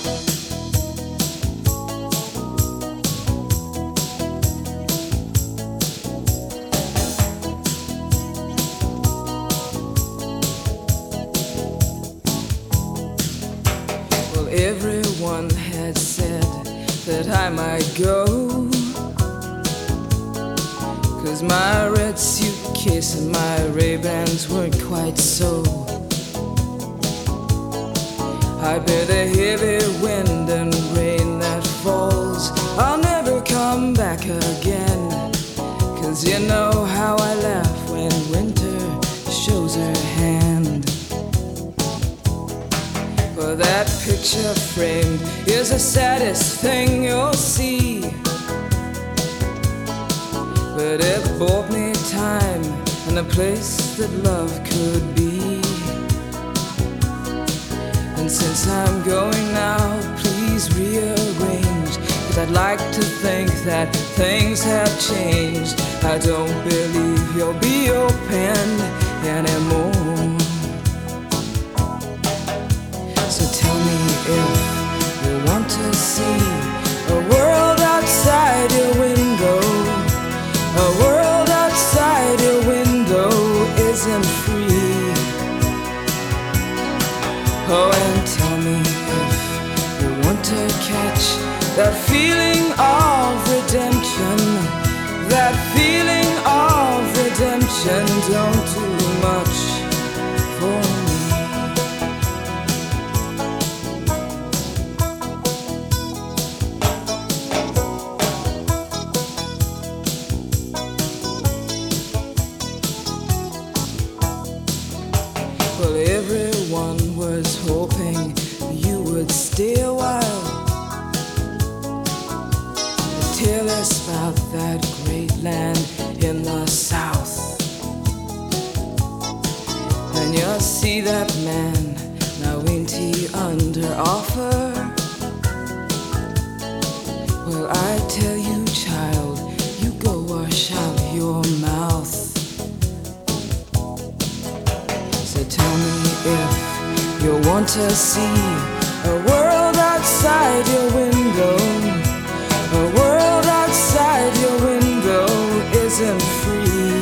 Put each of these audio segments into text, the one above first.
Well, everyone had said that I might go, 'cause my red suitcase and my Ray-Bans weren't quite so. I bear the heavy wind and rain that falls. I'll never come back again, 'cause you know how I laugh when winter shows her hand. For that picture frame is the saddest thing you'll see, but it bought me time and a place that love could be. And since I'm going now, please rearrange, 'cause I'd like to think that things have changed. I don't believe you'll be open anymore. So tell me if you want to see a world outside your window. A world outside your window isn't free. Oh, and tell me if you want to catch that feeling of redemption. That feeling of redemption. Don't do much for me. Well, everyone was hoping you would stay a while to tell us about that great land in the south. And you'll see that man, now ain't he under offer? Well, I tell you, child, you go wash out your mouth. So tell me if you want to see a world outside your window. A world outside your window isn't free.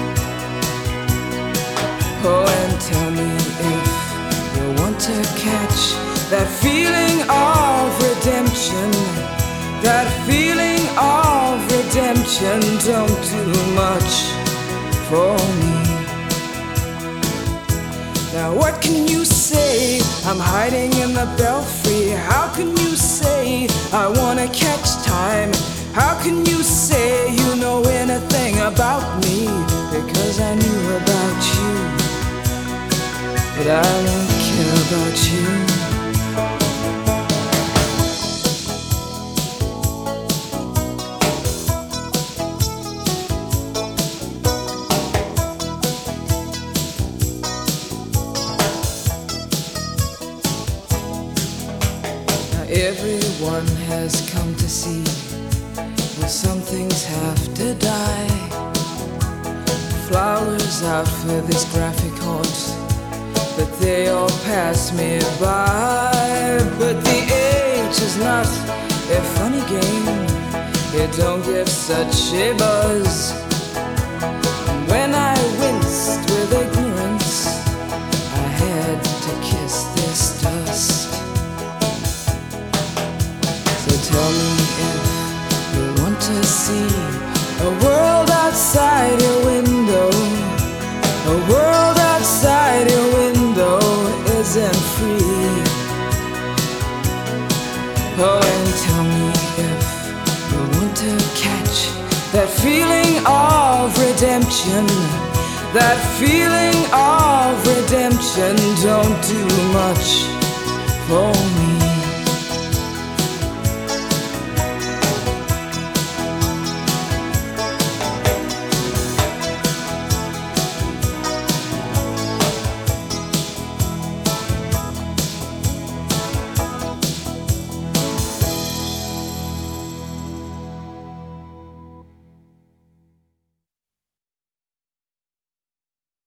Oh, and tell me if you want to catch that feeling of redemption. That feeling of redemption. Don't do much for me. Now what can you say? I'm hiding in the belfry. How can you say I wanna catch time? How can you say you know anything about me? Because I knew about you, but I don't care about you. Everyone has come to see, well, some things have to die. Flowers out for this graphic horse, but they all pass me by. But the age is not a funny game, it don't give such a buzz. And when I winced with ignorance, I had to kiss this dust. Tell me if you want to see a world outside your window. A world outside your window isn't free. Oh, and tell me if you want to catch that feeling of redemption. That feeling of redemption. Don't do much for me.